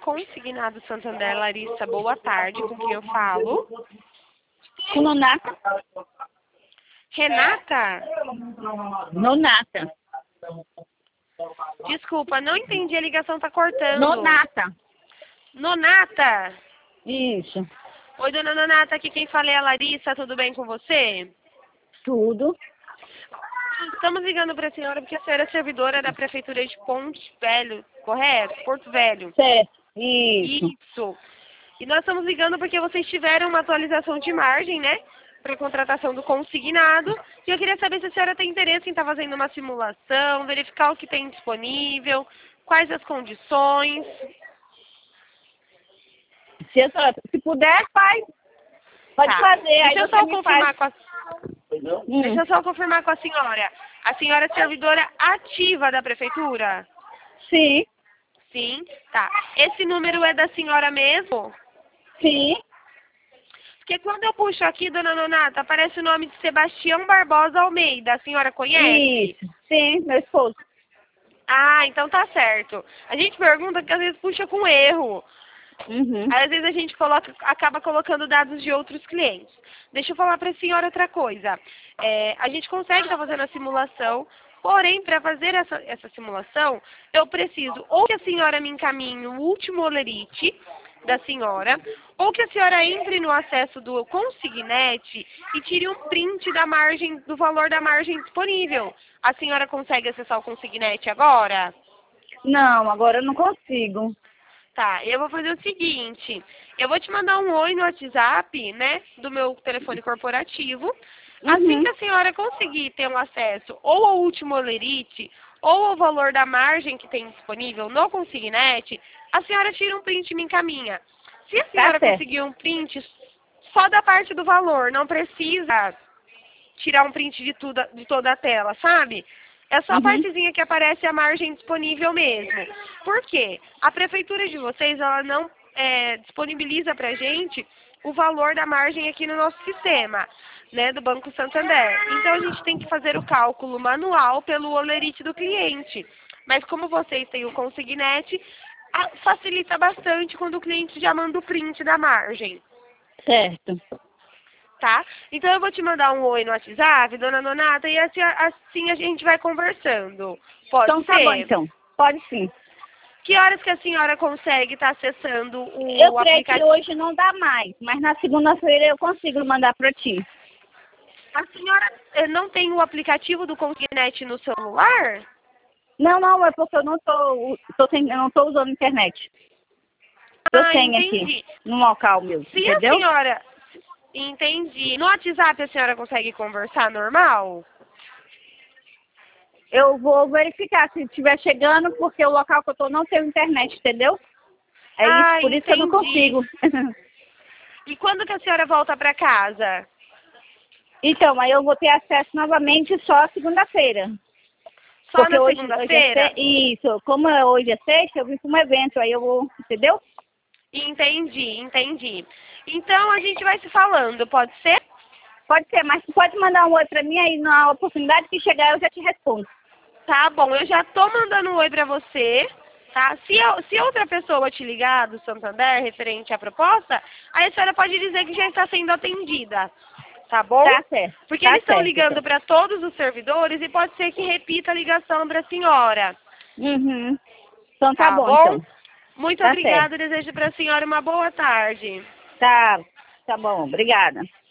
Consignado Santander, Larissa, boa tarde, com quem eu falo? Nonata. Renata? Nonata. Desculpa, não entendi, a ligação tá cortando. Nonata. Nonata? Isso. Oi, dona Nonata, aqui quem fala é a Larissa, tudo bem com você? Tudo. Estamos ligando para a senhora porque a senhora é servidora da Prefeitura de Ponte Velho, correto? Porto Velho. Certo. Isso. Isso. E nós estamos ligando porque vocês tiveram uma atualização de margem, né? Para contratação do consignado. E eu queria saber se a senhora tem interesse em estar fazendo uma simulação, verificar o que tem disponível, quais as condições. Se puder, faz. Pode Tá. fazer. Deixa Aí eu você só me confirmar faz. com a... Deixa eu só confirmar com a senhora. A senhora é servidora ativa da Prefeitura? Sim. Sim. Tá. Esse número é da senhora mesmo? Sim. Porque quando eu puxo aqui, dona Nonata, aparece o nome de Sebastião Barbosa Almeida. A senhora conhece? Isso. Sim, meu esposo. Ah, então tá certo. A gente pergunta porque às vezes puxa com erro. Uhum. Aí, às vezes a gente acaba colocando dados de outros clientes. Deixa eu falar para a senhora outra coisa. A gente consegue estar fazendo a simulação, porém, para fazer essa simulação, eu preciso ou que a senhora me encaminhe o último olerite da senhora, ou que a senhora entre no acesso do Consignet e tire um print da margem, do valor da margem disponível. A senhora consegue acessar o Consignet agora? Não, agora eu não consigo. Tá, eu vou fazer o seguinte, eu vou te mandar um oi no WhatsApp, né, do meu telefone corporativo. Assim Uhum. que a senhora conseguir ter um acesso ou ao último olerite, ou ao valor da margem que tem disponível no Consignet, a senhora tira um print e me encaminha. Se a senhora certo. conseguir um print só da parte do valor, não precisa tirar um print de toda a tela, sabe? É só a Uhum. partezinha que aparece a margem disponível mesmo. Por quê? A prefeitura de vocês, ela não disponibiliza pra gente o valor da margem aqui no nosso sistema, né, do Banco Santander. Então a gente tem que fazer o cálculo manual pelo olerite do cliente. Mas como vocês têm o Consignet, facilita bastante quando o cliente já manda o print da margem. Certo. Tá? Então eu vou te mandar um oi no WhatsApp, dona Nonata, e assim a gente vai conversando. Pode Então ser? tá bom, então. Pode sim. Que horas que a senhora consegue estar acessando Eu o creio que aplicativo? hoje não dá mais, mas na segunda-feira eu consigo mandar para ti. A senhora não tem o aplicativo do Consignet no celular? Não, é porque eu não tô usando internet. Eu tenho Entendi. aqui, no local meu, Se a entendeu? senhora... Entendi. No WhatsApp a senhora consegue conversar normal? Eu vou verificar se estiver chegando, porque o local que eu tô não tem internet, entendeu? É isso, por isso que eu não Entendi. consigo. E quando que a senhora volta para casa? Então, aí eu vou ter acesso novamente só segunda-feira. Só Porque na hoje segunda-feira? Isso, como hoje é sexta, eu vim para um evento, aí eu vou, entendeu? Entendi. Então a gente vai se falando, pode ser? Pode ser, mas tu pode mandar um oi pra mim aí na oportunidade que chegar eu já te respondo. Tá bom, eu já tô mandando um oi pra você, tá? Se outra pessoa te ligar do Santander referente à proposta, aí a senhora pode dizer que já está sendo atendida, tá bom? Tá certo. Porque Tá eles estão certo, ligando então. para todos os servidores e pode ser que repita a ligação para a senhora. Uhum. Então tá Tá bom, bom? então. Muito Tá certo. obrigada, desejo para a senhora uma boa tarde. Tá bom, obrigada.